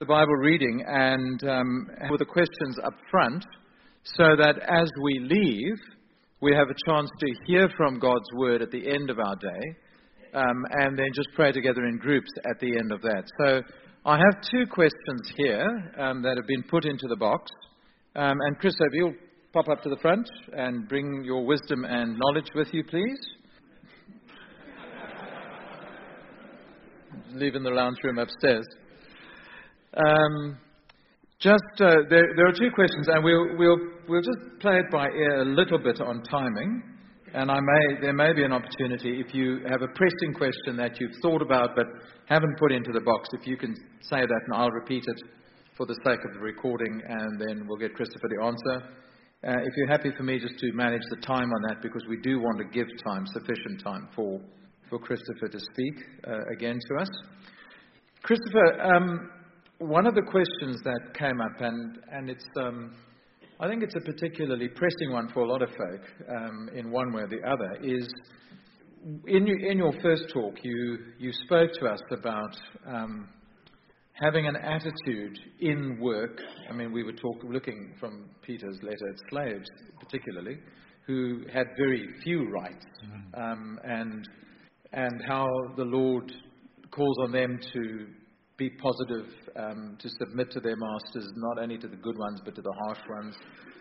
Bible reading and with the questions up front, so that as we leave, we have a chance to hear from God's Word at the end of our day, and then just pray together in groups at the end of that. So I have two questions here that have been put into the box. And Chris, if you'll pop up to the front and bring your wisdom and knowledge with you, please. Leaving the lounge room upstairs. There are two questions, and we'll just play it by ear a little bit on timing. And there may be an opportunity if you have a pressing question that you've thought about but haven't put into the box. If you can say that, and I'll repeat it for the sake of the recording, and then we'll get Christopher the answer. If you're happy for me just to manage the time on that, because we do want to give sufficient time for Christopher to speak again to us. Christopher, one of the questions that came up, and it's I think it's a particularly pressing one for a lot of folk, in one way or the other, is in your first talk you spoke to us about having an attitude in work. I mean, we were looking from Peter's letter at slaves, particularly, who had very few rights, and how the Lord calls on them to be positive, to submit to their masters, not only to the good ones but to the harsh ones,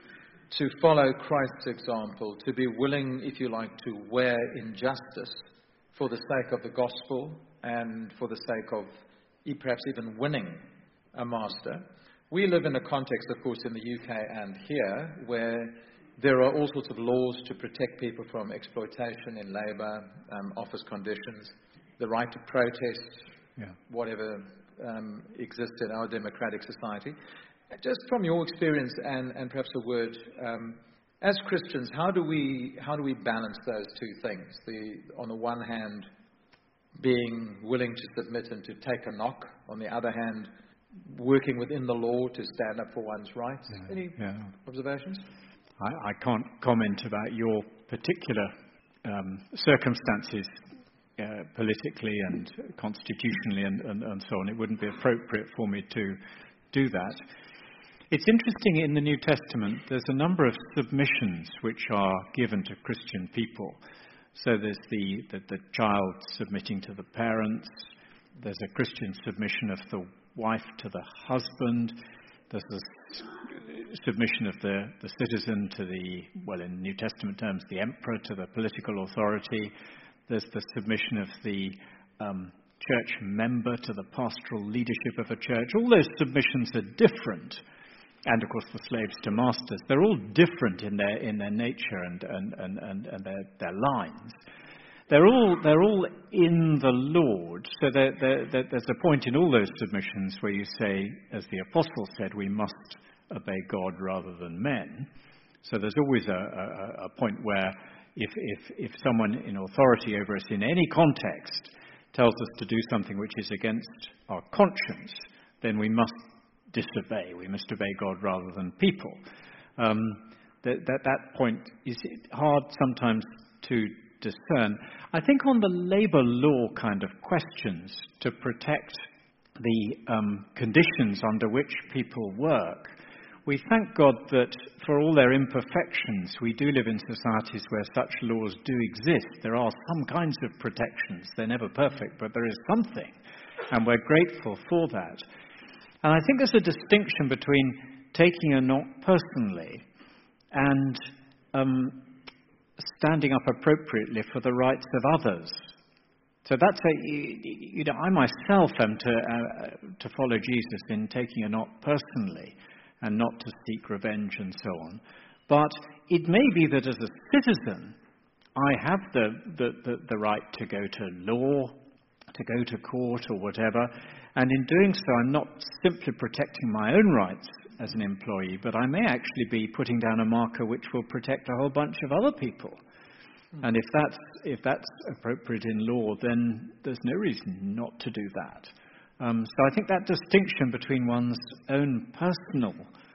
to follow Christ's example, to be willing, if you like, to wear injustice for the sake of the gospel and for the sake of perhaps even winning a master. We live in a context, of course, in the UK and here, where there are all sorts of laws to protect people from exploitation in labour, office conditions, the right to protest, whatever exists in our democratic society. Just from your experience and perhaps a word, as Christians, how do we balance those two things? On the one hand, being willing to submit and to take a knock. On the other hand, working within the law to stand up for one's rights. Any observations? I can't comment about your particular circumstances politically and constitutionally and so on. It wouldn't be appropriate for me to do that. It's interesting, in the New Testament, there's a number of submissions which are given to Christian people. So there's the child submitting to the parents. There's a Christian submission of the wife to the husband. There's the submission of the citizen to in New Testament terms, the emperor to the political authority. There's the submission of the church member to the pastoral leadership of a church. All those submissions are different. And of course the slaves to masters. They're all different in their nature and their lines. They're all in the Lord. So there's a point in all those submissions where you say, as the apostle said, we must obey God rather than men. So there's always a point where if someone in authority over us in any context tells us to do something which is against our conscience, then we must disobey. We must obey God rather than people. That point is hard sometimes to discern. I think on the labour law kind of questions, to protect the conditions under which people work, we thank God that for all their imperfections, we do live in societies where such laws do exist. There are some kinds of protections. They're never perfect, but there is something, and we're grateful for that. And I think there's a distinction between taking a knock personally and standing up appropriately for the rights of others. So that's I myself am to follow Jesus in taking a knock personally and not to seek revenge and so on. But it may be that as a citizen, I have the right to go to law, to go to court or whatever. And in doing so, I'm not simply protecting my own rights as an employee, but I may actually be putting down a marker which will protect a whole bunch of other people. And if that's appropriate in law, then there's no reason not to do that. So I think that distinction between one's own personal,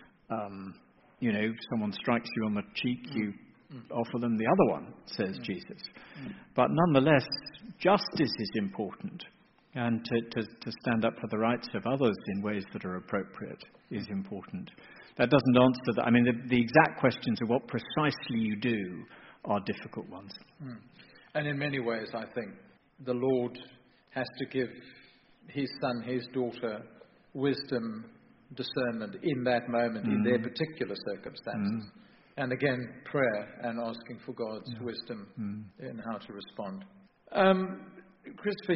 someone strikes you on the cheek, you offer them the other one, says Jesus. But nonetheless, justice is important. And to stand up for the rights of others in ways that are appropriate is important. That doesn't answer that. I mean, the exact questions of what precisely you do are difficult ones. And in many ways, I think the Lord has to give his son, his daughter, wisdom, discernment in that moment, in their particular circumstances. And again, prayer and asking for God's wisdom in how to respond. Christopher,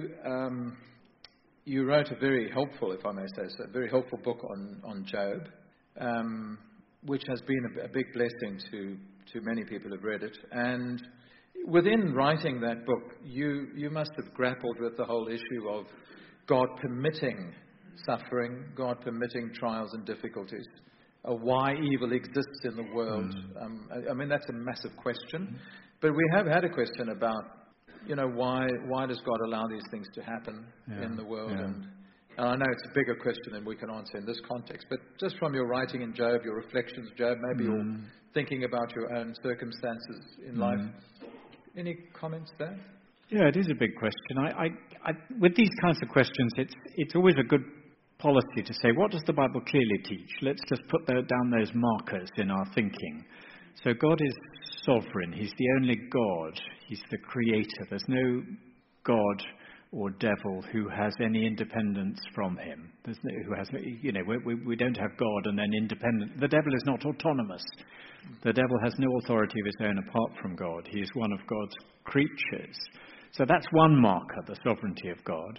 you wrote a very helpful, if I may say so, a very helpful book on Job, which has been a big blessing to many people who've read it. And within writing that book, you must have grappled with the whole issue of God permitting suffering, God permitting trials and difficulties, why evil exists in the world. I mean, that's a massive question. But we have had a question about, why does God allow these things to happen in the world? And I know it's a bigger question than we can answer in this context, but just from your writing in Job, your reflections, Job, maybe you're thinking about your own circumstances in life. Any comments there? Yeah, it is a big question. I with these kinds of questions, it's always a good policy to say, what does the Bible clearly teach? Let's just put down those markers in our thinking. So God is sovereign. He's the only God. He's the creator. There's no God or devil who has any independence from him. We don't have God and then independent. The devil is not autonomous. The devil has no authority of his own apart from God. He is one of God's creatures. So that's one marker, the sovereignty of God.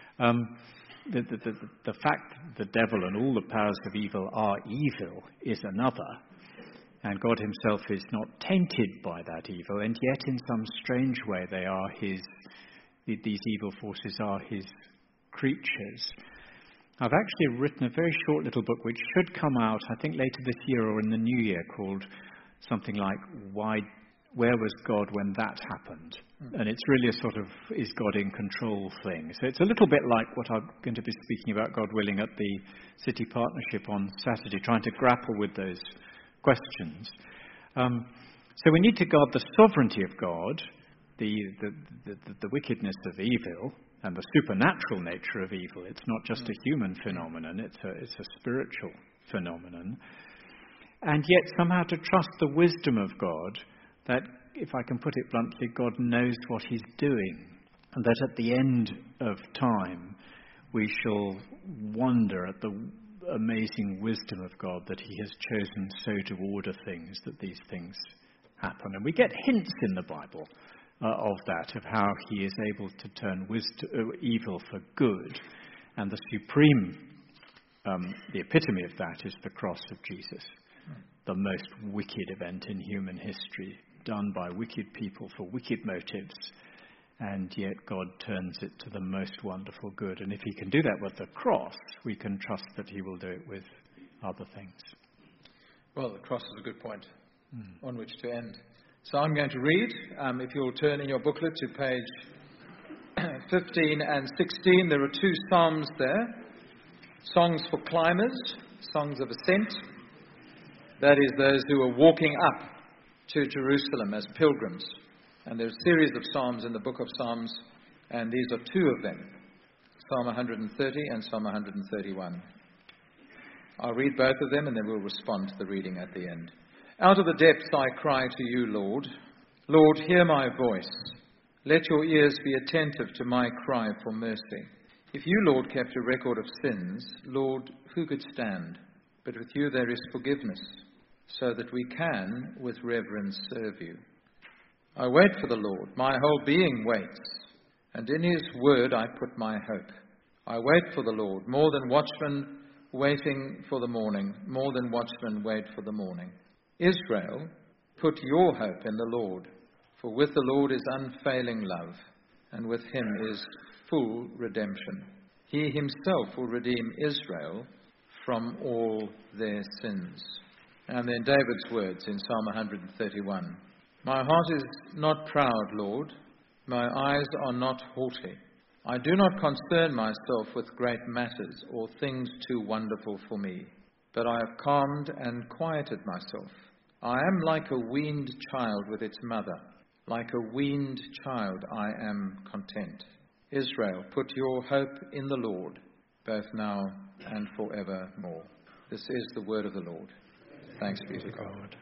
The fact the devil and all the powers of evil are evil is another. And God himself is not tainted by that evil, and yet in some strange way these evil forces are his creatures. I've actually written a very short little book which should come out, I think, later this year or in the new year, called something like Where Was God When That Happened? And it's really a sort of is God in control thing. So it's a little bit like what I'm going to be speaking about, God willing, at the City Partnership on Saturday, trying to grapple with those questions. So we need to guard the sovereignty of God, the wickedness of evil, and the supernatural nature of evil. It's not just a human phenomenon, it's a spiritual phenomenon. And yet somehow to trust the wisdom of God, that, if I can put it bluntly, God knows what he's doing, and that at the end of time we shall wonder at the amazing wisdom of God, that he has chosen so to order things that these things happen. And we get hints in the Bible of that, of how he is able to turn evil for good. And the supreme, the epitome of that is the cross of Jesus, the most wicked event in human history, done by wicked people for wicked motives, and yet God turns it to the most wonderful good. And if he can do that with the cross, we can trust that he will do it with other things. Well, the cross is a good point on which to end. So I'm going to read, if you'll turn in your booklet to page 15 and 16, there are two psalms there. Songs for climbers, songs of ascent. That is, those who are walking up to Jerusalem as pilgrims. And there's a series of psalms in the book of Psalms, and these are two of them, Psalm 130 and Psalm 131. I'll read both of them, and then we'll respond to the reading at the end. Out of the depths I cry to you, Lord. Lord, hear my voice. Let your ears be attentive to my cry for mercy. If you, Lord, kept a record of sins, Lord, who could stand? But with you there is forgiveness, so that we can, with reverence, serve you. I wait for the Lord, my whole being waits, and in his word I put my hope. I wait for the Lord, more than watchmen waiting for the morning, more than watchmen wait for the morning. Israel, put your hope in the Lord, for with the Lord is unfailing love, and with him is full redemption. He himself will redeem Israel from all their sins. And then David's words in Psalm 131. My heart is not proud, Lord. My eyes are not haughty. I do not concern myself with great matters or things too wonderful for me, but I have calmed and quieted myself. I am like a weaned child with its mother. Like a weaned child I am content. Israel, put your hope in the Lord, both now and forevermore. This is the word of the Lord. Thanks be to God.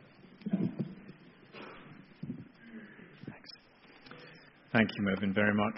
Thanks. Thank you, Mervyn, very much.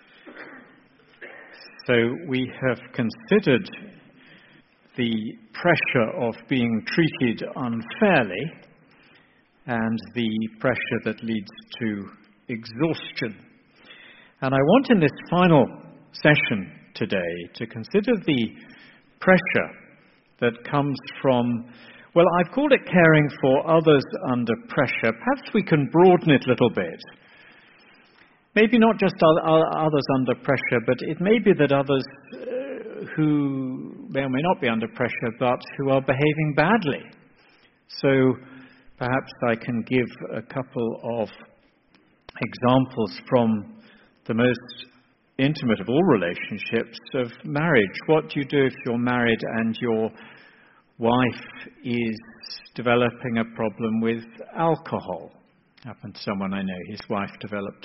So we have considered the pressure of being treated unfairly and the pressure that leads to exhaustion. And I want in this final session today to consider the pressure that comes from, well, I've called it caring for others under pressure. Perhaps we can broaden it a little bit. Maybe not just others under pressure, but it may be that others who may or may not be under pressure, but who are behaving badly. So perhaps I can give a couple of examples from the most intimate of all relationships of marriage. What do you do if you're married and your wife is developing a problem with alcohol? Happened to someone I know. His wife developed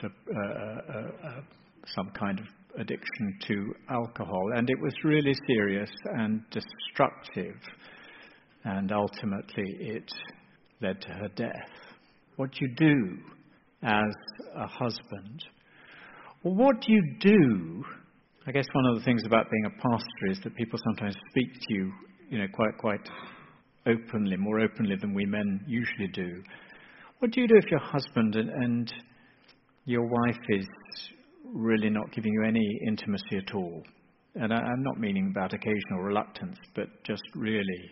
some kind of addiction to alcohol, and it was really serious and destructive, and ultimately it led to her death. What do you do as a husband? Well, what do you do? I guess one of the things about being a pastor is that people sometimes speak to you, quite openly, more openly than we men usually do. What do you do if your husband and your wife is really not giving you any intimacy at all? And I'm not meaning about occasional reluctance, but just really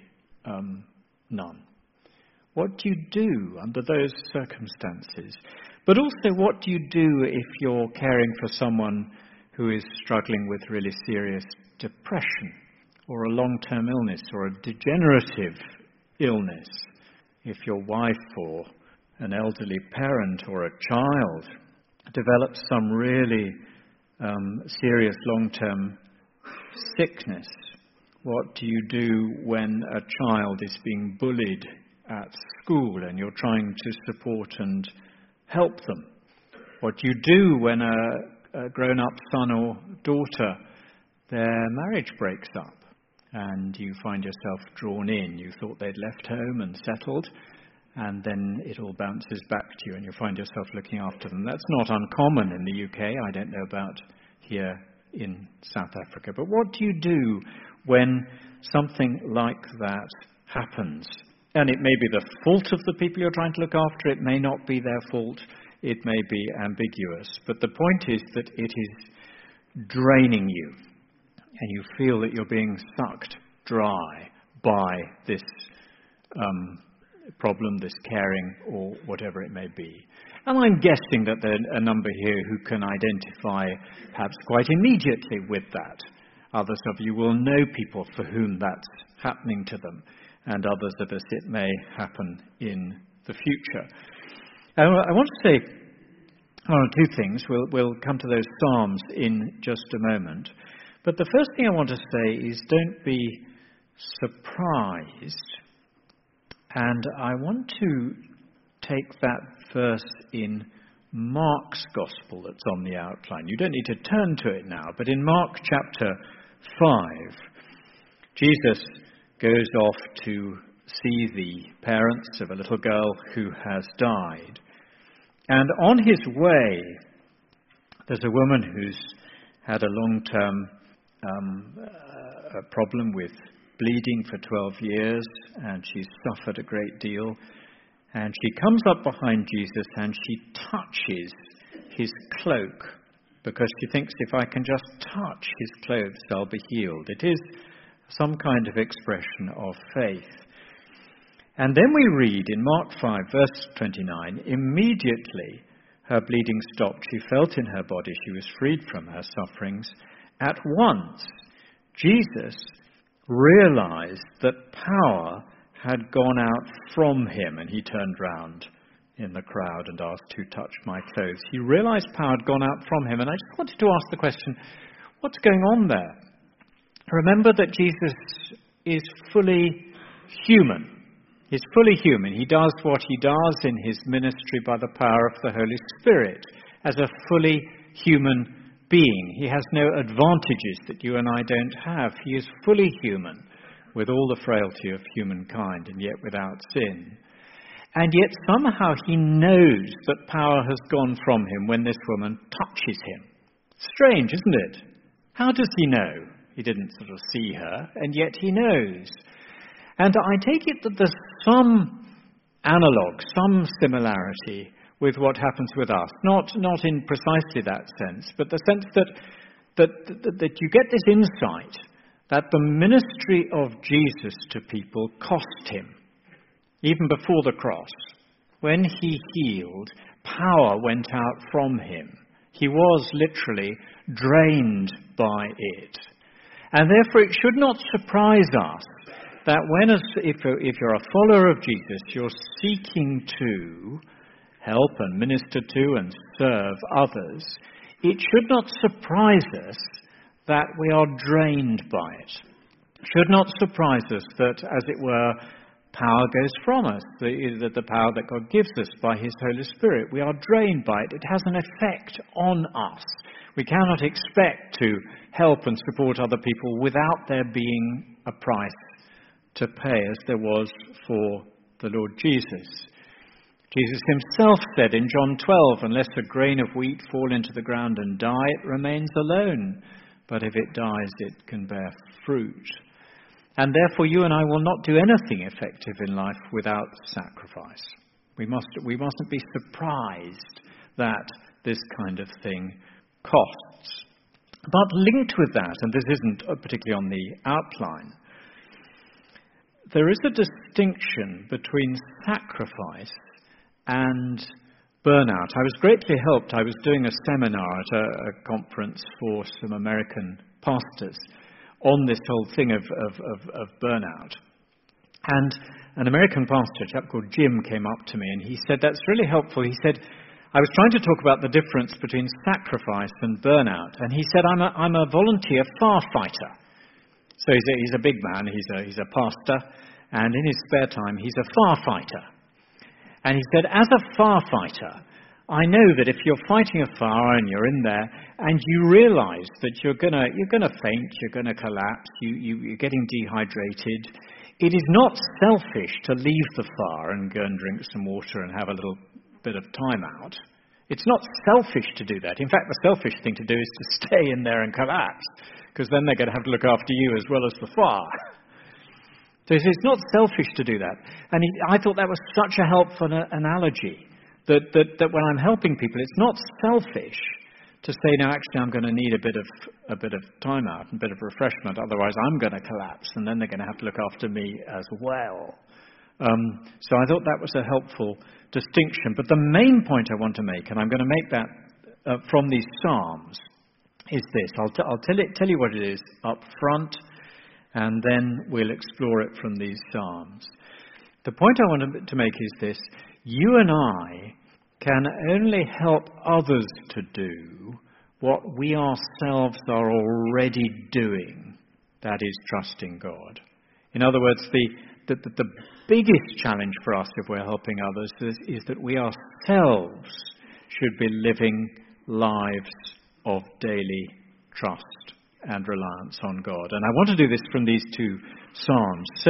none. What do you do under those circumstances? But also, what do you do if you're caring for someone who is struggling with really serious depression or a long-term illness or a degenerative illness? If your wife or an elderly parent or a child develops some really serious long-term sickness, what do you do when a child is being bullied at school and you're trying to support and help them? What do you do when a grown-up son or daughter, their marriage breaks up and you find yourself drawn in? You thought they'd left home and settled, and then it all bounces back to you and you find yourself looking after them. That's not uncommon in the UK. I don't know about here in South Africa. But what do you do when something like that happens? And it may be the fault of the people you're trying to look after. It may not be their fault. It may be ambiguous. But the point is that it is draining you, and you feel that you're being sucked dry by this problem, this caring, or whatever it may be. And I'm guessing that there are a number here who can identify perhaps quite immediately with that. Others of you will know people for whom that's happening to them, and others of us it may happen in the future. I want to say one or two things. We'll come to those Psalms in just a moment. But the first thing I want to say is don't be surprised. And I want to take that verse in Mark's Gospel that's on the outline. You don't need to turn to it now, but in Mark chapter 5, Jesus goes off to see the parents of a little girl who has died. And on his way, there's a woman who's had a long-term problem with bleeding for 12 years, and she's suffered a great deal. And she comes up behind Jesus and she touches his cloak, because she thinks, if I can just touch his clothes, I'll be healed. It is some kind of expression of faith. And then we read in Mark 5, verse 29, immediately her bleeding stopped. She felt in her body she was freed from her sufferings. At once, Jesus realized that power had gone out from him, and he turned round in the crowd and asked, who touched my clothes? He realized power had gone out from him, and I just wanted to ask the question, what's going on there? Remember that Jesus is fully human. He's fully human. He does what he does in his ministry by the power of the Holy Spirit as a fully human being. He has no advantages that you and I don't have. He is fully human, with all the frailty of humankind, and yet without sin. And yet somehow he knows that power has gone from him when this woman touches him. Strange, isn't it? How does he know? He didn't sort of see her, and yet he knows. And I take it that there's some analogue, some similarity with what happens with us. Not in precisely that sense, but the sense that you get this insight that the ministry of Jesus to people cost him. Even before the cross, when he healed, power went out from him. He was literally drained by it. And therefore it should not surprise us that if you're a follower of Jesus, you're seeking to help and minister to and serve others, it should not surprise us that we are drained by it. It should not surprise us that, as it were, power goes from us, the power that God gives us by his Holy Spirit. We are drained by it. It has an effect on us. We cannot expect to help and support other people without there being a price to pay, as there was for the Lord Jesus. Jesus himself said in John 12, unless a grain of wheat fall into the ground and die, it remains alone. But if it dies, it can bear fruit. And therefore you and I will not do anything effective in life without sacrifice. We mustn't be surprised that this kind of thing costs. But linked with that, and this isn't particularly on the outline, there is a distinction between sacrifice and burnout. I was greatly helped. I was doing a seminar at a conference for some American pastors on this whole thing of burnout. And an American pastor, a chap called Jim, came up to me and he said, that's really helpful. He said, I was trying to talk about the difference between sacrifice and burnout. And he said, I'm a volunteer firefighter. So he's a big man, he's a pastor, and in his spare time he's a firefighter. And he said, as a firefighter, I know that if you're fighting a fire and you're in there and you realize that you're gonna faint, you're gonna collapse, you're getting dehydrated, it is not selfish to leave the fire and go and drink some water and have a little bit of time out. It's not selfish to do that. In fact, the selfish thing to do is to stay in there and collapse, because then they're going to have to look after you as well as the fire. So it's not selfish to do that. And I thought that was such a helpful analogy, that when I'm helping people, it's not selfish to say, no, actually I'm going to need a bit of time out and a bit of refreshment, otherwise I'm going to collapse, and then they're going to have to look after me as well. So I thought that was a helpful distinction. But the main point I want to make, and I'm going to make that from these Psalms, is this. I'll tell you what it is up front, and then we'll explore it from these Psalms. The point I want to make is this. You and I can only help others to do what we ourselves are already doing, that is, trusting God. In other words, the biggest challenge for us if we're helping others is that we ourselves should be living lives of daily trust and reliance on God. And I want to do this from these two Psalms. So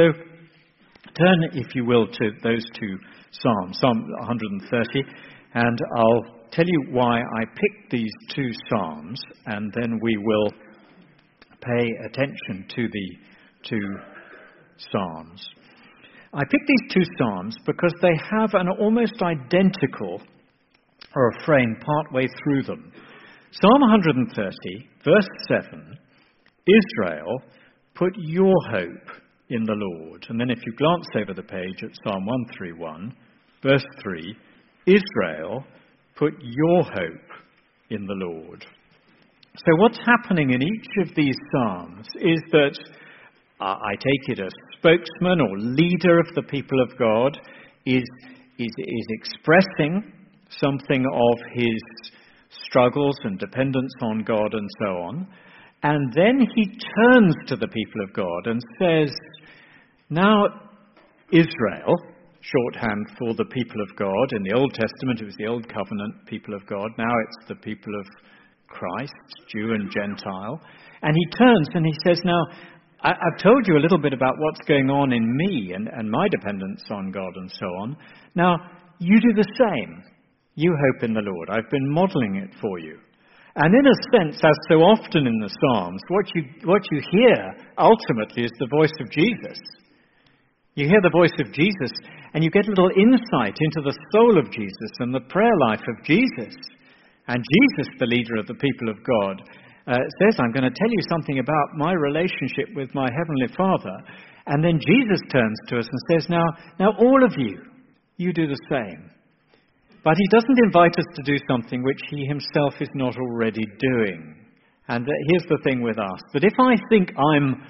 turn, if you will, to those two Psalms, Psalm 130, and I'll tell you why I picked these two Psalms, and then we will pay attention to the two Psalms. I picked these two Psalms because they have an almost identical refrain partway through them. Psalm 130, verse 7, Israel, put your hope in the Lord. And then if you glance over the page at Psalm 131, verse 3, Israel, put your hope in the Lord. So what's happening in each of these Psalms is that I take it a spokesman or leader of the people of God is expressing something of his struggles and dependence on God and so on. And then he turns to the people of God and says, now Israel, shorthand for the people of God. In the Old Testament it was the Old Covenant people of God. Now it's the people of Christ, Jew and Gentile. And he turns and he says, now, I've told you a little bit about what's going on in me and my dependence on God and so on. Now, you do the same. You hope in the Lord. I've been modeling it for you. And in a sense, as so often in the Psalms, what you hear ultimately is the voice of Jesus. You hear the voice of Jesus and you get a little insight into the soul of Jesus and the prayer life of Jesus. And Jesus, the leader of the people of God, says, I'm going to tell you something about my relationship with my Heavenly Father. And then Jesus turns to us and says, now all of you, you do the same. But he doesn't invite us to do something which he himself is not already doing. And here's the thing with us, that if I think I'm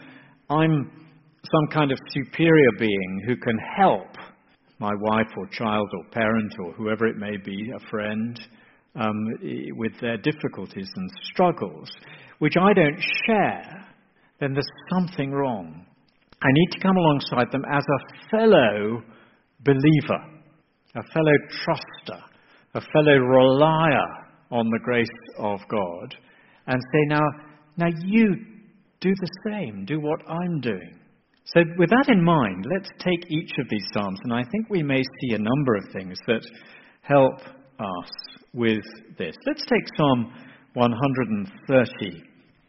some kind of superior being who can help my wife or child or parent or whoever it may be, a friend, with their difficulties and struggles, which I don't share, then there's something wrong. I need to come alongside them as a fellow believer, a fellow truster, a fellow relier on the grace of God, and say, now you do the same, do what I'm doing. So with that in mind, let's take each of these Psalms, and I think we may see a number of things that help us with this. Let's take Psalm 130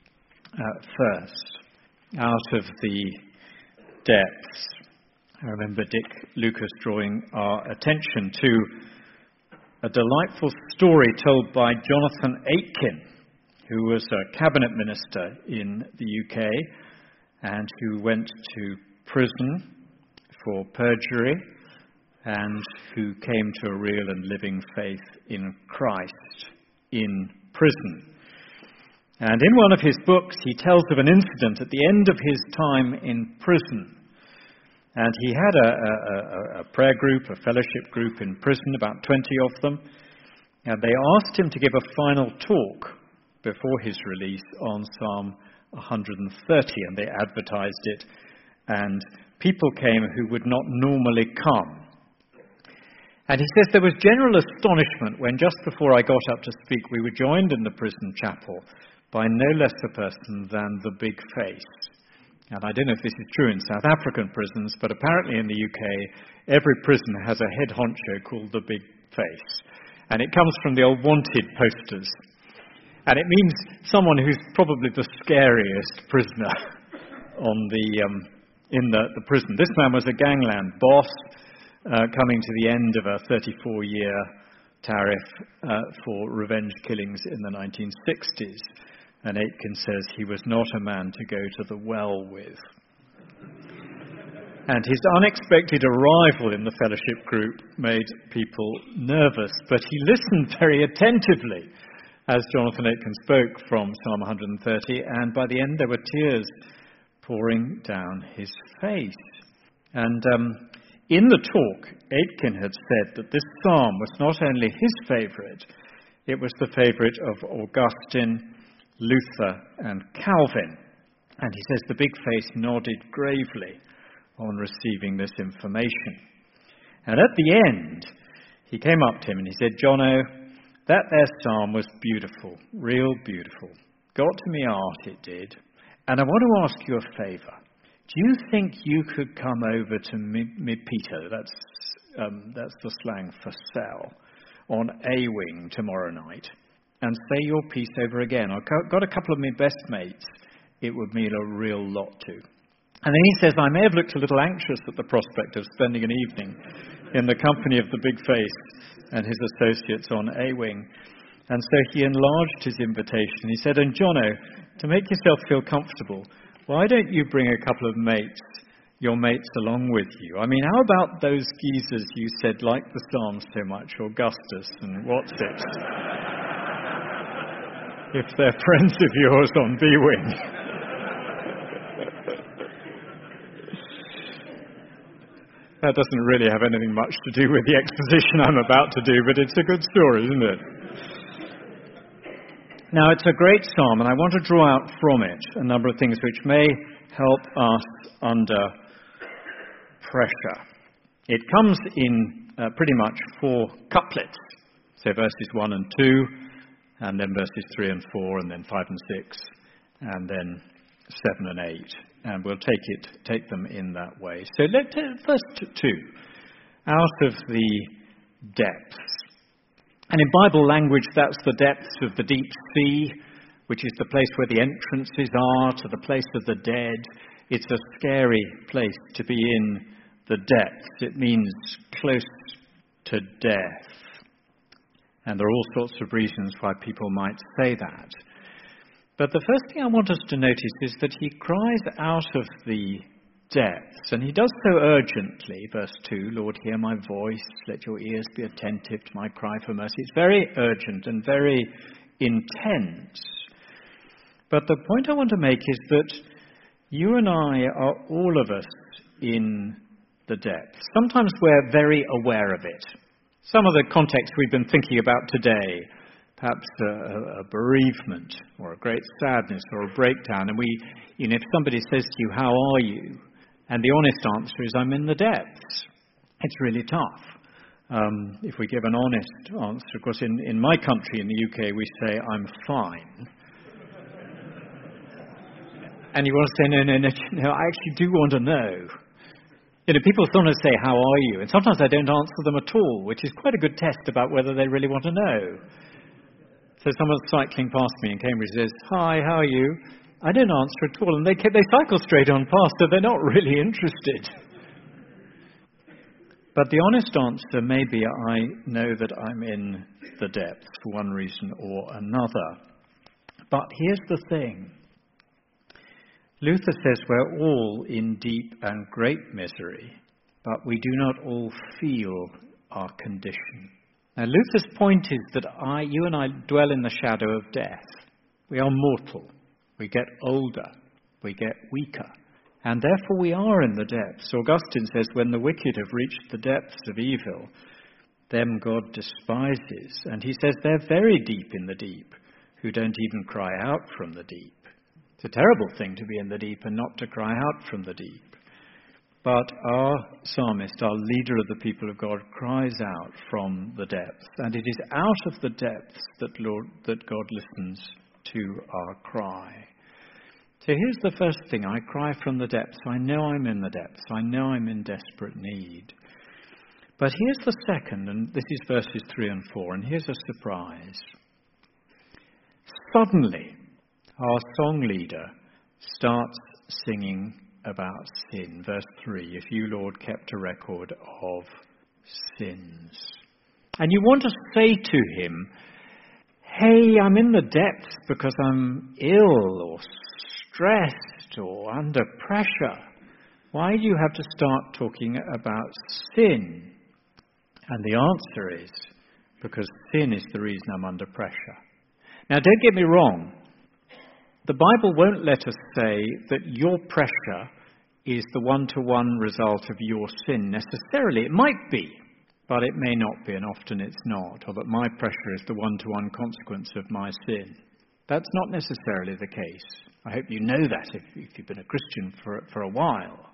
first, out of the depths. I remember Dick Lucas drawing our attention to a delightful story told by Jonathan Aitken, who was a cabinet minister in the UK and who went to prison for perjury and who came to a real and living faith in Christ in prison. And in one of his books, he tells of an incident at the end of his time in prison. And he had a prayer group, a fellowship group in prison, about 20 of them. And they asked him to give a final talk before his release on Psalm 130. And they advertised it. And people came who would not normally come. And he says there was general astonishment when just before I got up to speak, we were joined in the prison chapel by no less a person than the Big Face. And I don't know if this is true in South African prisons, but apparently in the UK, every prison has a head honcho called the Big Face. And it comes from the old wanted posters. And it means someone who's probably the scariest prisoner in the prison. This man was a gangland boss, coming to the end of a 34-year tariff for revenge killings in the 1960s. And Aitken says he was not a man to go to the well with. And his unexpected arrival in the fellowship group made people nervous, but he listened very attentively as Jonathan Aitken spoke from Psalm 130, and by the end there were tears pouring down his face. And in the talk, Aitken had said that this psalm was not only his favourite, it was the favourite of Augustine, Luther and Calvin. And he says the Big Face nodded gravely on receiving this information. And at the end, he came up to him and he said, Jono, that there psalm was beautiful, real beautiful. Got to me art, it did. And I want to ask you a favour. Do you think you could come over to me Peter, that's the slang for cell, on A-wing tomorrow night, and say your piece over again? I've got a couple of my best mates it would mean a real lot to. And then he says, I may have looked a little anxious at the prospect of spending an evening in the company of the Big Face and his associates on A-wing. And so he enlarged his invitation. He said, and Jono, to make yourself feel comfortable, why don't you bring a couple of mates, your mates along with you? I mean, how about those geezers you said like the Psalms so much, Augustus and what's it? If they're friends of yours on B-Wing. That doesn't really have anything much to do with the exposition I'm about to do, but it's a good story, isn't it? Now, it's a great psalm, and I want to draw out from it a number of things which may help us under pressure. It comes in pretty much 4 couplets, so verses 1 and 2, and then verses 3 and 4, and then 5 and 6, and then 7 and 8. And we'll take them in that way. So let's first 2, out of the depths. And in Bible language, that's the depths of the deep sea, which is the place where the entrances are to the place of the dead. It's a scary place to be in the depths. It means close to death. And there are all sorts of reasons why people might say that. But the first thing I want us to notice is that he cries out of the depths, and he does so urgently. Verse 2, Lord, hear my voice, let your ears be attentive to my cry for mercy. It's very urgent and very intense. But the point I want to make is that you and I are all of us in the depths. Sometimes we're very aware of it. Some of the context we've been thinking about today, perhaps a bereavement or a great sadness or a breakdown, and if somebody says to you, how are you? And the honest answer is, I'm in the depths. It's really tough. If we give an honest answer, of course, in my country, in the UK, we say, I'm fine. And you want to say, no, I actually do want to know. People sometimes say, how are you? And sometimes I don't answer them at all, which is quite a good test about whether they really want to know. So someone's cycling past me in Cambridge says, hi, how are you? I don't answer at all. And they cycle straight on past, so they're not really interested. But the honest answer may be, I know that I'm in the depths for one reason or another. But here's the thing. Luther says we're all in deep and great misery, but we do not all feel our condition. Now, Luther's point is that you and I dwell in the shadow of death. We are mortal. We get older. We get weaker. And therefore we are in the depths. Augustine says, when the wicked have reached the depths of evil, them God despises. And he says they're very deep in the deep, who don't even cry out from the deep. It's a terrible thing to be in the deep and not to cry out from the deep. But our psalmist, our leader of the people of God, cries out from the depths. And it is out of the depths that God listens to our cry. So here's the first thing. I cry from the depths. I know I'm in the depths. I know I'm in desperate need. But here's the second, and this is verses 3 and 4, and here's a surprise. Suddenly, our song leader starts singing about sin. Verse 3, if you, Lord, kept a record of sins. And you want to say to him, hey, I'm in the depths because I'm ill or stressed or under pressure. Why do you have to start talking about sin? And the answer is, because sin is the reason I'm under pressure. Now, don't get me wrong. The Bible won't let us say that your pressure is the one-to-one result of your sin necessarily. It might be, but it may not be, and often it's not. Or that my pressure is the one-to-one consequence of my sin. That's not necessarily the case. I hope you know that if you've been a Christian for a while.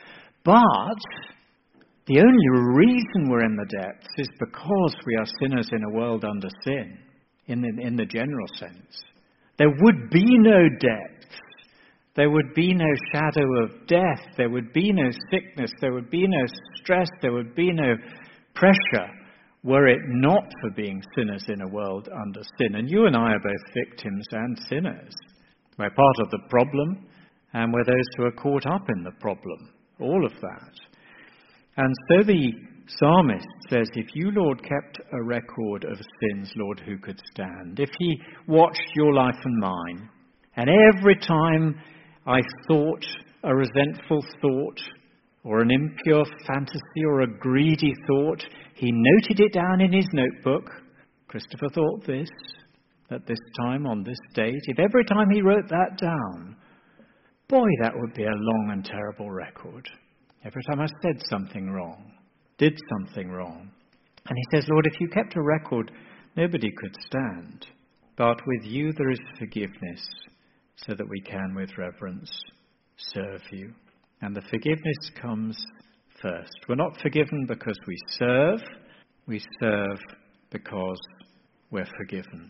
But the only reason we're in the depths is because we are sinners in a world under sin, in the general sense. There would be no depths. There would be no shadow of death. There would be no sickness. There would be no stress. There would be no pressure were it not for being sinners in a world under sin. And you and I are both victims and sinners. We're part of the problem, and we're those who are caught up in the problem. All of that. And so the psalmist says, if you, Lord, kept a record of sins, Lord, who could stand? If he watched your life and mine, and every time I thought a resentful thought, or an impure fantasy, or a greedy thought, he noted it down in his notebook. Christopher thought this, at this time, on this date. If every time he wrote that down, boy, that would be a long and terrible record. Every time I said something wrong, did something wrong. And he says, Lord, if you kept a record, nobody could stand. But with you there is forgiveness, so that we can with reverence serve you. And the forgiveness comes first. We're not forgiven because we serve because we're forgiven.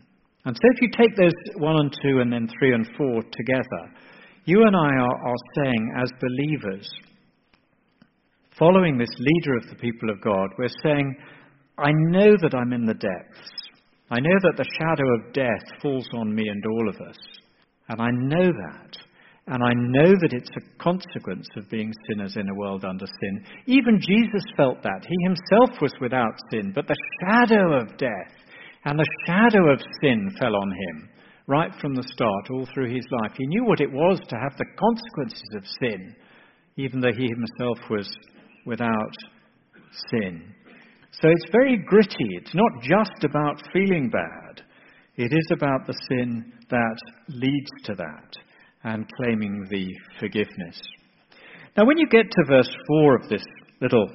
And so if you take those 1 and 2 and then 3 and 4 together, you and I are saying as believers, following this leader of the people of God, we're saying, I know that I'm in the depths. I know that the shadow of death falls on me and all of us. And I know that. And I know that it's a consequence of being sinners in a world under sin. Even Jesus felt that. He himself was without sin, but the shadow of death and the shadow of sin fell on him right from the start, all through his life. He knew what it was to have the consequences of sin, even though he himself was without sin. So it's very gritty. It's not just about feeling bad. It is about the sin that leads to that and claiming the forgiveness. Now, when you get to verse 4 of this little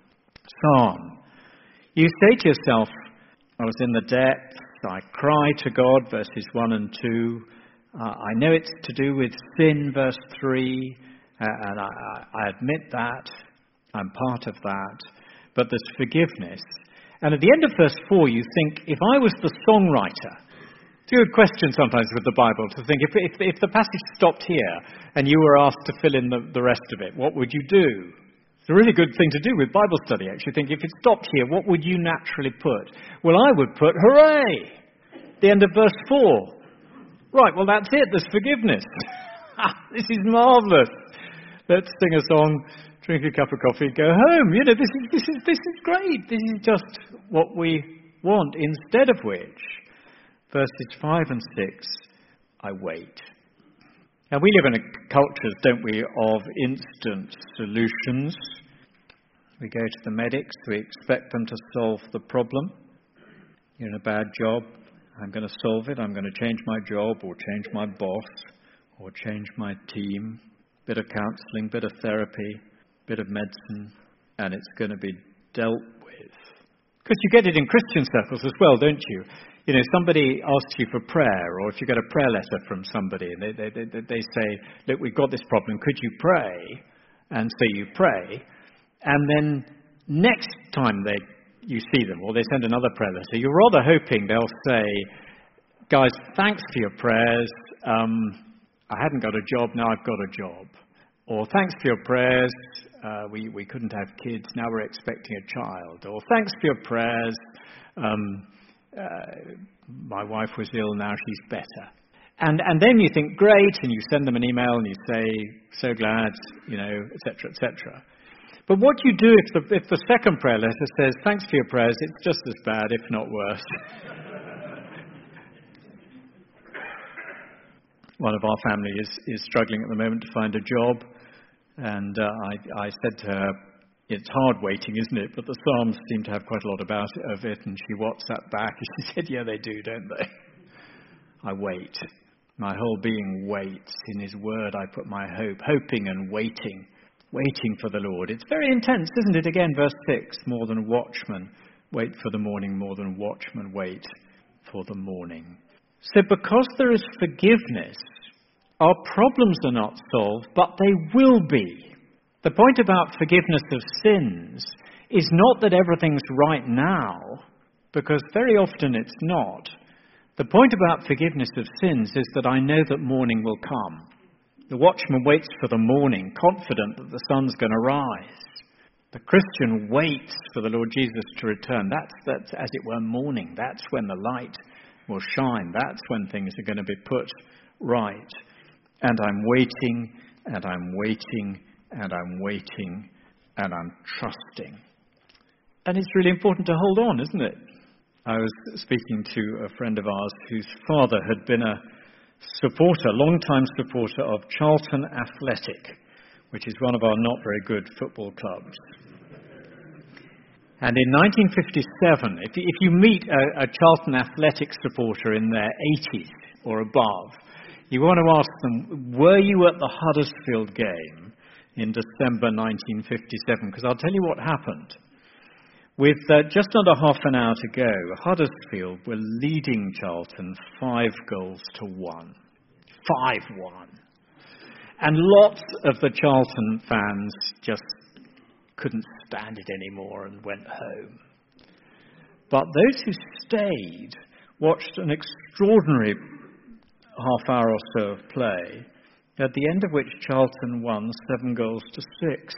psalm, you say to yourself, I was in the depths, I cry to God, verses 1 and 2. I know it's to do with sin, verse 3, and I admit that. I'm part of that. But there's forgiveness. And at the end of verse 4, you think, if I was the songwriter, it's a good question sometimes with the Bible to think, if the passage stopped here and you were asked to fill in the rest of it, what would you do? It's a really good thing to do with Bible study, actually. Think, if it stopped here, what would you naturally put? Well, I would put, hooray! The end of verse 4. Right, well, that's it. There's forgiveness. This is marvellous. Let's sing a song, drink a cup of coffee, go home. You know, this is great. This is just what we want. Instead of which, verses 5 and 6, I wait. Now, we live in a culture, don't we, of instant solutions. We go to the medics, we expect them to solve the problem. You're in a bad job, I'm going to solve it. I'm going to change my job or change my boss or change my team. Bit of counselling, bit of therapy, bit of medicine, and it's going to be dealt with. Because you get it in Christian circles as well, don't you? You know, somebody asks you for prayer, or if you get a prayer letter from somebody, and they say, look, we've got this problem, could you pray? And so you pray, and then next time you see them, or they send another prayer letter, you're rather hoping they'll say, guys, thanks for your prayers, I hadn't got a job, now I've got a job. Or thanks for your prayers, we couldn't have kids, now we're expecting a child. Or thanks for your prayers, my wife was ill, now she's better. And then you think, great, and you send them an email and you say, so glad, you know, etc., etc. But what do you do if the second prayer letter says, thanks for your prayers, it's just as bad, if not worse? One of our family is struggling at the moment to find a job, and I said to her, it's hard waiting, isn't it? But the Psalms seem to have quite a lot of it, and she WhatsApped back, and she said, yeah, they do, don't they? I wait. My whole being waits. In his word I put my hope, hoping and waiting for the Lord. It's very intense, isn't it? Again, verse 6, more than watchmen wait for the morning, more than watchmen wait for the morning. So because there is forgiveness, our problems are not solved, but they will be. The point about forgiveness of sins is not that everything's right now, because very often it's not. The point about forgiveness of sins is that I know that morning will come. The watchman waits for the morning, confident that the sun's going to rise. The Christian waits for the Lord Jesus to return. That's as it were, morning. That's when the light will shine. That's when things are going to be put right. And I'm waiting, and I'm waiting, and I'm waiting, and I'm trusting. And it's really important to hold on, isn't it? I was speaking to a friend of ours whose father had been a long-time supporter of Charlton Athletic, which is one of our not very good football clubs. And in 1957, if you meet a Charlton Athletic supporter in their 80s or above, you want to ask them, were you at the Huddersfield game in December 1957? Because I'll tell you what happened. With just under half an hour to go, Huddersfield were leading Charlton 5-1. 5-1. And lots of the Charlton fans just couldn't stand it anymore and went home. But those who stayed watched an extraordinary half hour or so of play, at the end of which Charlton won 7-6.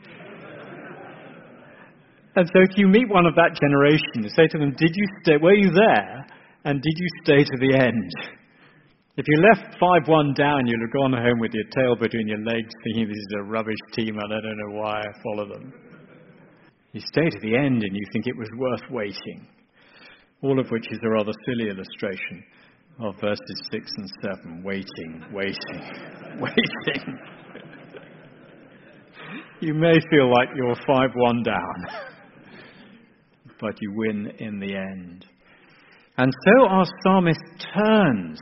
And so if you meet one of that generation, you say to them, were you there? And did you stay to the end? If you left 5-1 down, you'd have gone home with your tail between your legs thinking this is a rubbish team and I don't know why I follow them. You stay to the end and you think it was worth waiting. All of which is a rather silly illustration of verses 6 and 7. Waiting. You may feel like you're 5-1 down, but you win in the end. And so our psalmist turns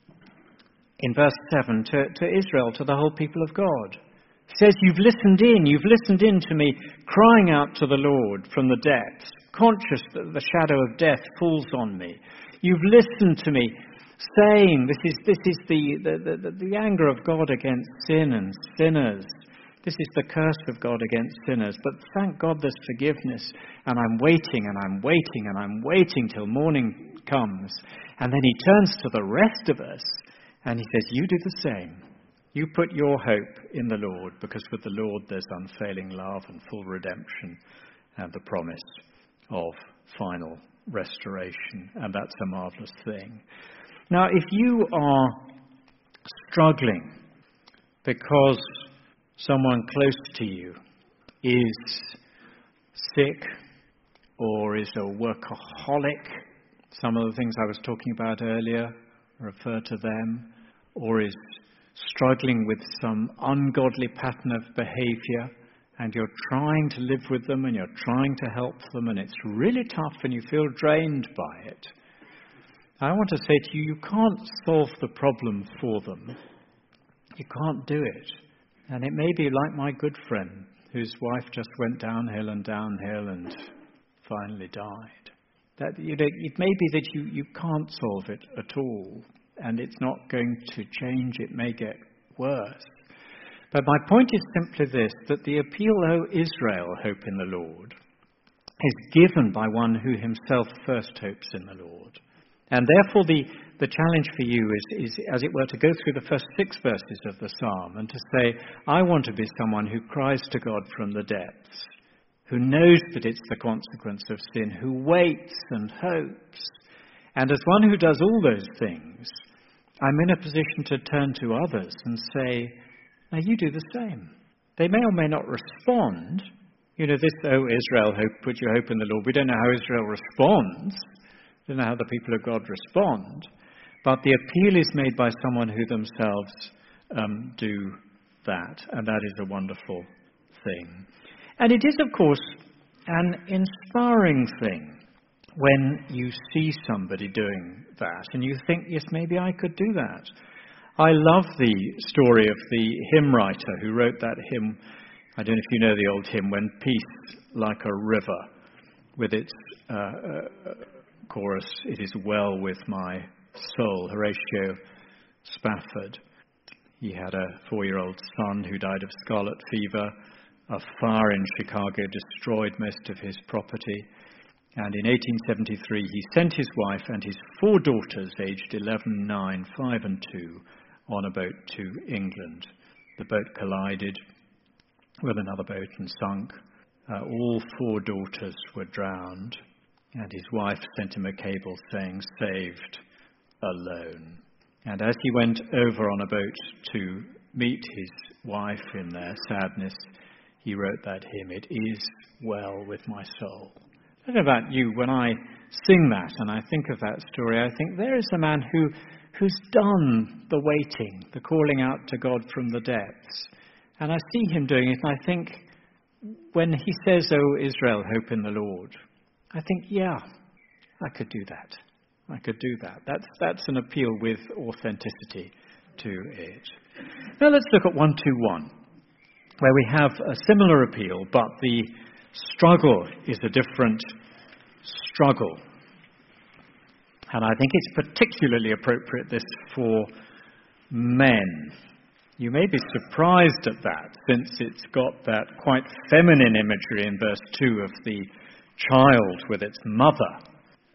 in verse 7 to Israel, to the whole people of God. He says, you've listened in to me, crying out to the Lord from the depths, conscious that the shadow of death falls on me. You've listened to me, saying, this is the anger of God against sin and sinners. This is the curse of God against sinners. But thank God there's forgiveness. And I'm waiting till morning comes. And then he turns to the rest of us and he says, you do the same. You put your hope in the Lord, because with the Lord there's unfailing love and full redemption and the promise of final restoration. And that's a marvelous thing. Now, if you are struggling because someone close to you is sick or is a workaholic, some of the things I was talking about earlier refer to them, or is struggling with some ungodly pattern of behavior, and you're trying to live with them and you're trying to help them, and it's really tough and you feel drained by it, I want to say to you, you can't solve the problem for them. You can't do it. And it may be like my good friend, whose wife just went downhill and finally died. That it may be that you can't solve it at all, and it's not going to change. It may get worse. But my point is simply this, that the appeal, O Israel, hope in the Lord, is given by one who himself first hopes in the Lord. And therefore the challenge for you is, as it were, to go through the first 6 verses of the psalm and to say, I want to be someone who cries to God from the depths, who knows that it's the consequence of sin, who waits and hopes. And as one who does all those things, I'm in a position to turn to others and say, now you do the same. They may or may not respond. This, O Israel, put your hope in the Lord. We don't know how Israel responds. We don't know how the people of God respond. But the appeal is made by someone who themselves do that. And that is a wonderful thing. And it is, of course, an inspiring thing when you see somebody doing that and you think, yes, maybe I could do that. I love the story of the hymn writer who wrote that hymn. I don't know if you know the old hymn, When Peace Like a River, with its chorus, It is well with my soul, Horatio Spafford. He had a 4-year-old son who died of scarlet fever. A fire in Chicago destroyed most of his property. And in 1873, he sent his wife and his 4 daughters, aged 11, 9, 5 and 2, on a boat to England. The boat collided with another boat and sunk. All 4 daughters were drowned. And his wife sent him a cable saying, saved alone. And as he went over on a boat to meet his wife in their sadness, he wrote that hymn, It is well with my soul. I don't know about you, when I sing that and I think of that story, I think there is a man who's done the waiting, the calling out to God from the depths. And I see him doing it, and I think, when he says, O Israel, hope in the Lord, I think, yeah, I could do that. I could do that. That's an appeal with authenticity to it. Now let's look at 121, where we have a similar appeal, but the struggle is a different struggle. And I think it's particularly appropriate this for men. You may be surprised at that, since it's got that quite feminine imagery in verse 2 of the child with its mother.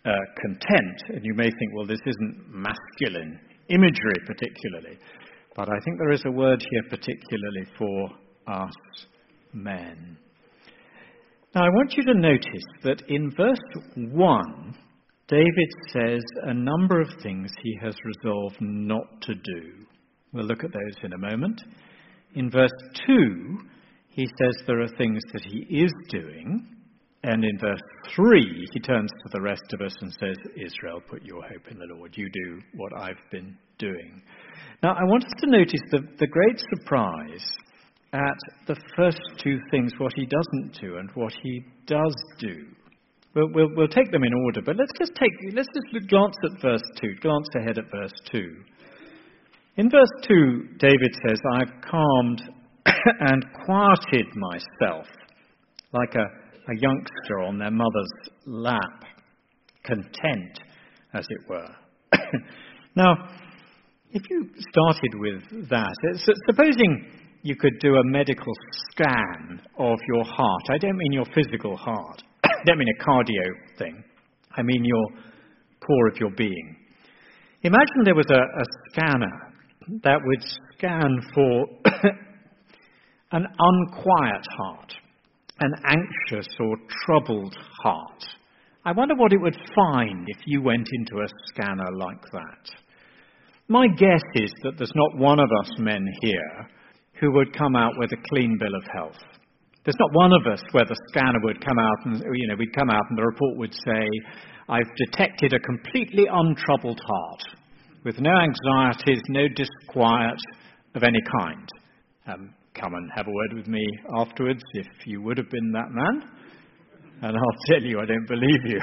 content. And you may think, well, this isn't masculine imagery particularly. But I think there is a word here particularly for us men. Now, I want you to notice that in verse 1, David says a number of things he has resolved not to do. We'll look at those in a moment. In verse 2, he says there are things that he is doing. And in verse 3, he turns to the rest of us and says, Israel, put your hope in the Lord. You do what I've been doing. Now, I want us to notice the great surprise at the first two things, what he doesn't do and what he does do. We'll take them in order, but let's just glance at verse 2, glance ahead at verse 2. In verse 2, David says, I've calmed and quieted myself like a youngster on their mother's lap, content, as it were. Now, if you started with that, supposing you could do a medical scan of your heart. I don't mean your physical heart. I don't mean a cardio thing. I mean your core of your being. Imagine there was a scanner that would scan for an unquiet heart, an anxious or troubled heart. I wonder what it would find if you went into a scanner like that. My guess is that there's not one of us men here who would come out with a clean bill of health. There's not one of us where the scanner would come out and, we'd come out and the report would say, I've detected a completely untroubled heart with no anxieties, no disquiet of any kind. Come and have a word with me afterwards if you would have been that man. And I'll tell you, I don't believe you.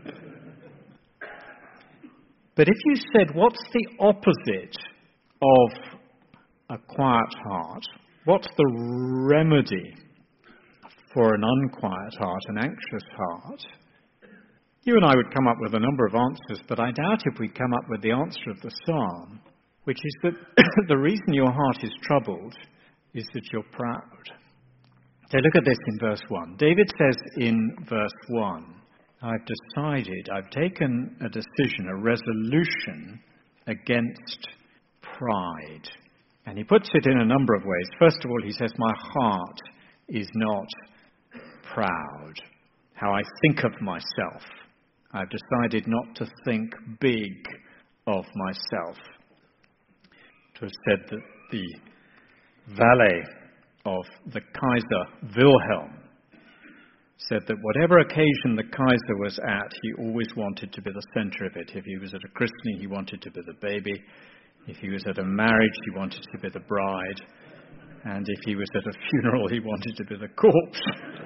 But if you said, what's the opposite of a quiet heart? What's the remedy for an unquiet heart, an anxious heart? You and I would come up with a number of answers, but I doubt if we'd come up with the answer of the psalm, which is that the reason your heart is troubled is that you're proud. So look at this in verse 1. David says in verse 1, I've taken a decision, a resolution against pride. And he puts it in a number of ways. First of all, he says, my heart is not proud. How I think of myself. I've decided not to think big of myself. It was said that the valet of the Kaiser Wilhelm said that whatever occasion the Kaiser was at, he always wanted to be the center of it. If he was at a christening, he wanted to be the baby. If he was at a marriage, he wanted to be the bride. And if he was at a funeral, he wanted to be the corpse.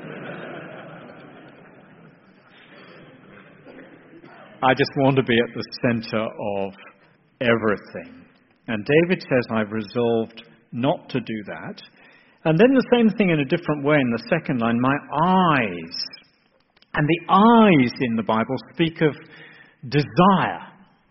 I just want to be at the center of everything. And David says, I've resolved not to do that. And then the same thing in a different way in the second line, my eyes. And the eyes in the Bible speak of desire.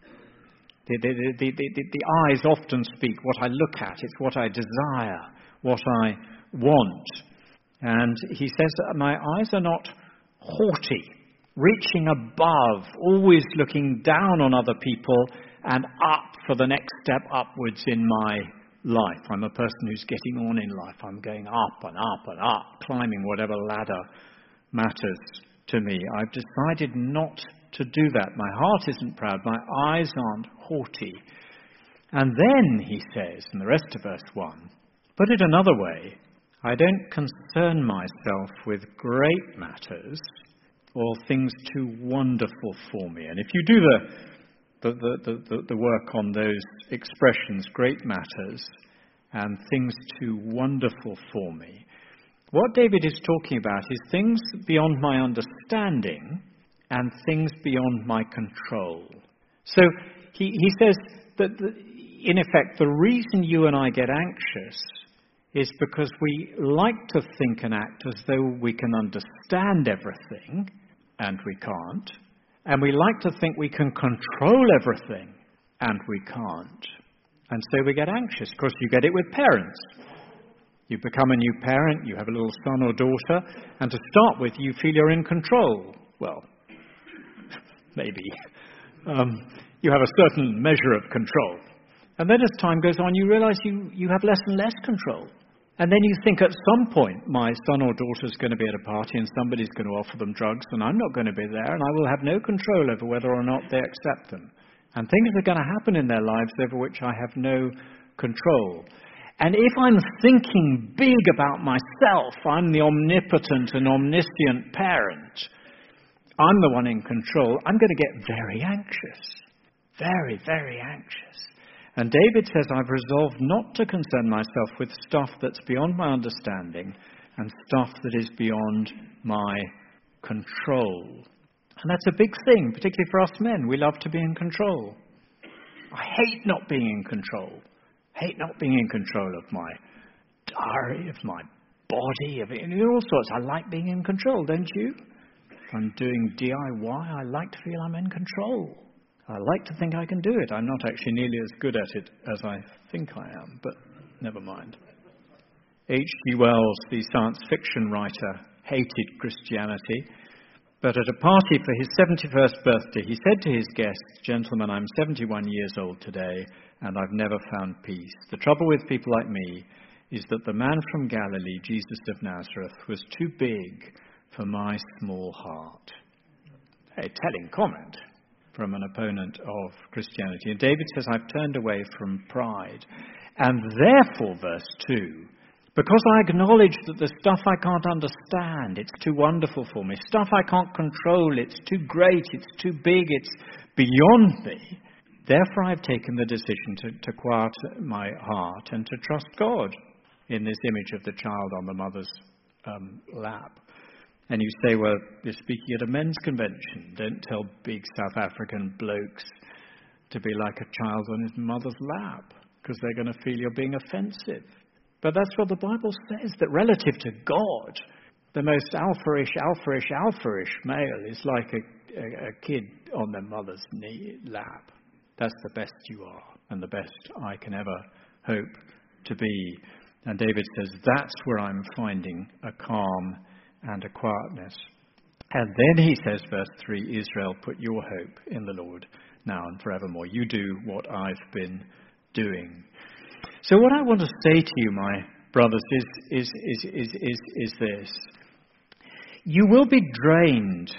The eyes often speak what I look at. It's what I desire, what I want. And he says that my eyes are not haughty, reaching above, always looking down on other people and up for the next step upwards in my life. I'm a person who's getting on in life. I'm going up and up and up, climbing whatever ladder matters to me. I've decided not to do that. My heart isn't proud. My eyes aren't haughty. And then he says, in the rest of verse 1, put it another way, I don't concern myself with great matters or things too wonderful for me. And if you do the work on those expressions, great matters and things too wonderful for me, what David is talking about is things beyond my understanding and things beyond my control. So he says that, in effect, the reason you and I get anxious is because we like to think and act as though we can understand everything, and we can't. And we like to think we can control everything, and we can't. And so we get anxious. Of course, you get it with parents. You become a new parent, you have a little son or daughter, and to start with, you feel you're in control. Well, maybe. You have a certain measure of control. And then as time goes on, you realize you have less and less control. And then you think at some point, my son or daughter's going to be at a party and somebody's going to offer them drugs and I'm not going to be there and I will have no control over whether or not they accept them. And things are going to happen in their lives over which I have no control. And if I'm thinking big about myself, I'm the omnipotent and omniscient parent, I'm the one in control, I'm going to get very anxious. Very, very anxious. And David says, I've resolved not to concern myself with stuff that's beyond my understanding and stuff that is beyond my control. And that's a big thing, particularly for us men. We love to be in control. I hate not being in control. Hate not being in control of my diary, of my body, of all sorts. I like being in control, don't you? If I'm doing DIY, I like to feel I'm in control. I like to think I can do it. I'm not actually nearly as good at it as I think I am, but never mind. H.G. Wells, the science fiction writer, hated Christianity, but at a party for his 71st birthday, he said to his guests, "Gentlemen, I'm 71 years old today, and I've never found peace. The trouble with people like me is that the man from Galilee, Jesus of Nazareth, was too big for my small heart." A telling comment from an opponent of Christianity. And David says, I've turned away from pride. And therefore, verse 2, because I acknowledge that the stuff I can't understand, it's too wonderful for me. Stuff I can't control, it's too great, it's too big, it's beyond me. Therefore, I've taken the decision to quiet my heart and to trust God in this image of the child on the mother's lap. And you say, well, you're speaking at a men's convention. Don't tell big South African blokes to be like a child on his mother's lap, because they're going to feel you're being offensive. But that's what the Bible says, that relative to God, the most alpha-ish male is like a kid on their mother's lap. That's the best you are, and the best I can ever hope to be. And David says, that's where I'm finding a calm and a quietness. And then he says, verse 3, Israel, put your hope in the Lord now and forevermore. You do what I've been doing. So what I want to say to you, my brothers, is this. You will be drained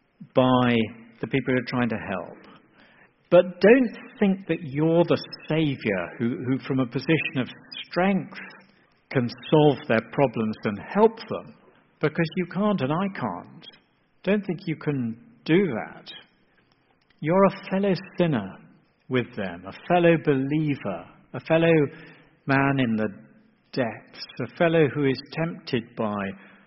by the people who are trying to help. But don't think that you're the saviour who from a position of strength can solve their problems and help them. Because you can't and I can't. Don't think you can do that. You're a fellow sinner with them, a fellow believer, a fellow man in the depths, a fellow who is tempted by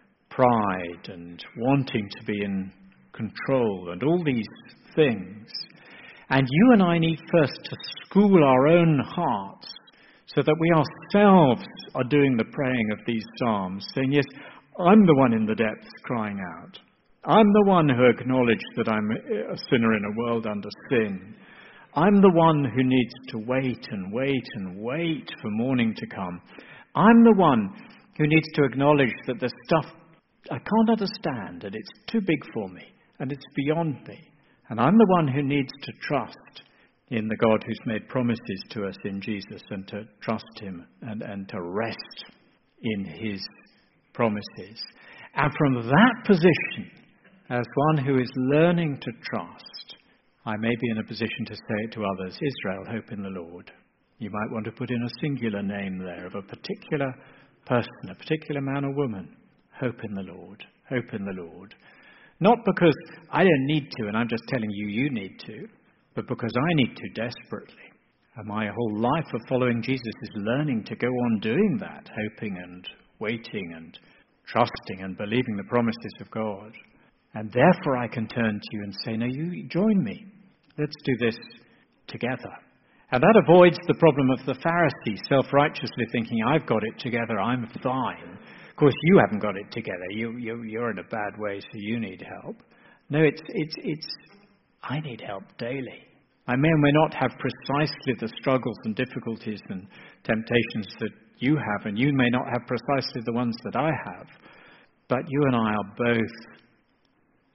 pride and wanting to be in control and all these things. And you and I need first to school our own hearts so that we ourselves are doing the praying of these psalms, saying, yes, I'm the one in the depths crying out. I'm the one who acknowledged that I'm a sinner in a world under sin. I'm the one who needs to wait and wait and wait for morning to come. I'm the one who needs to acknowledge that the stuff I can't understand and it's too big for me and it's beyond me. And I'm the one who needs to trust in the God who's made promises to us in Jesus and to trust him and to rest in his promises. And from that position, as one who is learning to trust, I may be in a position to say it to others, Israel, hope in the Lord. You might want to put in a singular name there of a particular person, a particular man or woman. Hope in the Lord. Hope in the Lord. Not because I don't need to and I'm just telling you you need to, but because I need to desperately. And my whole life of following Jesus is learning to go on doing that, hoping and waiting and trusting and believing the promises of God. And therefore I can turn to you and say, no, you join me. Let's do this together. And that avoids the problem of the Pharisee self-righteously thinking, I've got it together, I'm fine. Of course, you haven't got it together. You're in a bad way, so you need help. No, it's I need help daily. I may or may not have precisely the struggles and difficulties and temptations that you have, and you may not have precisely the ones that I have. But you and I are both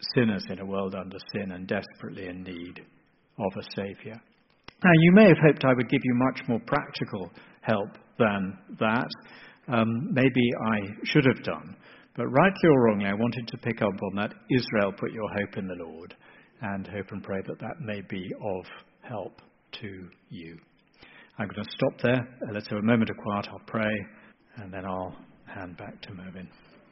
sinners in a world under sin and desperately in need of a Saviour. Now, you may have hoped I would give you much more practical help than that. Maybe I should have done. But rightly or wrongly, I wanted to pick up on that Israel, put your hope in the Lord, and hope and pray that that may be of help to you. I'm going to stop there. Let's have a moment of quiet. I'll pray, and then I'll hand back to Mervyn.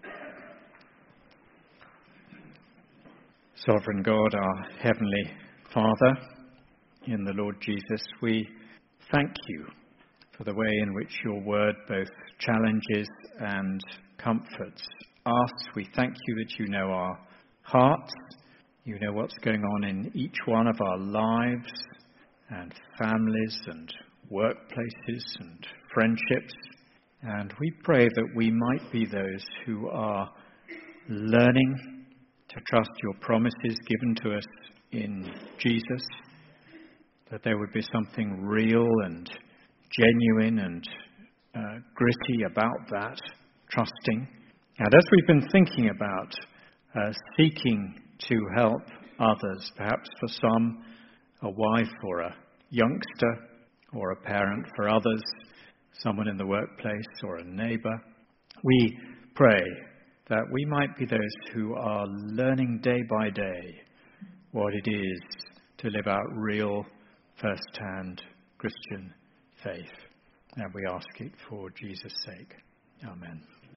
Sovereign God, our Heavenly Father, in the Lord Jesus, we thank you for the way in which your word both challenges and comforts us. We thank you that you know our hearts, you know what's going on in each one of our lives and families and workplaces and friendships. And we pray that we might be those who are learning to trust your promises given to us in Jesus, that there would be something real and genuine and gritty about that, trusting. And as we've been thinking about seeking to help others, perhaps for some, a wife or a youngster or a parent, for others, someone in the workplace or a neighbour, we pray that we might be those who are learning day by day what it is to live out real, first-hand Christian faith. And we ask it for Jesus' sake. Amen.